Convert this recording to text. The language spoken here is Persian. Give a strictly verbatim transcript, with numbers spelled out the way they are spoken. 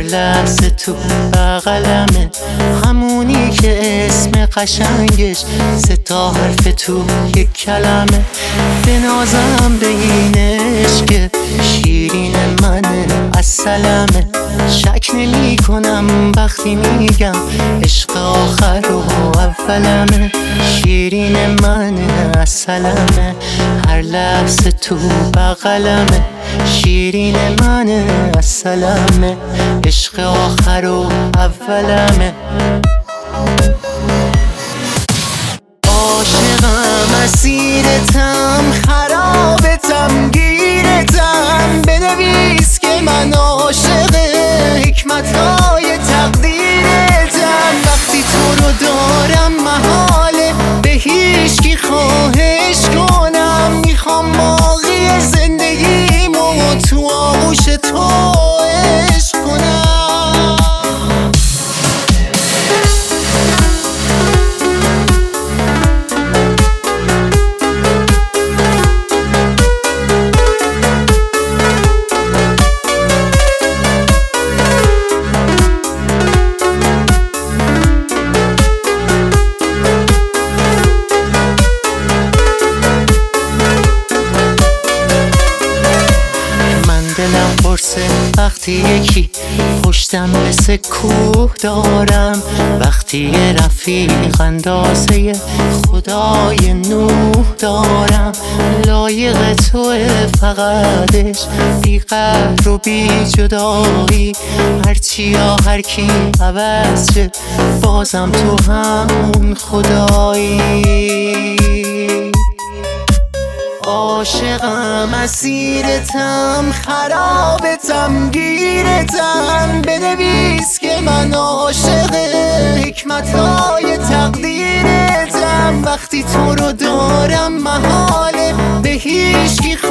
هر لحظه تو بغلمه، همونی که اسم قشنگش سه تا حرف تو یک کلمه. بنازم به این عشق شیرین منه اصلمه، شک نمی کنم وقتی میگم عشق آخر و اولمه. شیرین منه اصلمه، هر لحظه تو بغلمه. شیرین منه اصلمه، عشق آخر و اولمه. عاشقم اسیرتم، خرابتم گیرتم، بنویس که من عاشق حکمتهای تقدیرتم. وقتی تو رو دارم محاله به هیچکی خواهش کنم، میخوام باقی زندگیمو تو آغوش تو عشق کنم. دلم قرصه وقتی یکی پشتم مثل کوه دارم، وقتی یه رفیق اندازه خدای نوح دارم. لایق توه فقطش، بی قدر و بی جدایی، هرچی یا هرکی عوض شه بازم تو همون خدایی. عاشقم اسیرتم، خرابتم گیرتم، بنویس که من عاشق حکمتهای تقدیرتم. وقتی تو رو دارم محاله به هیچکی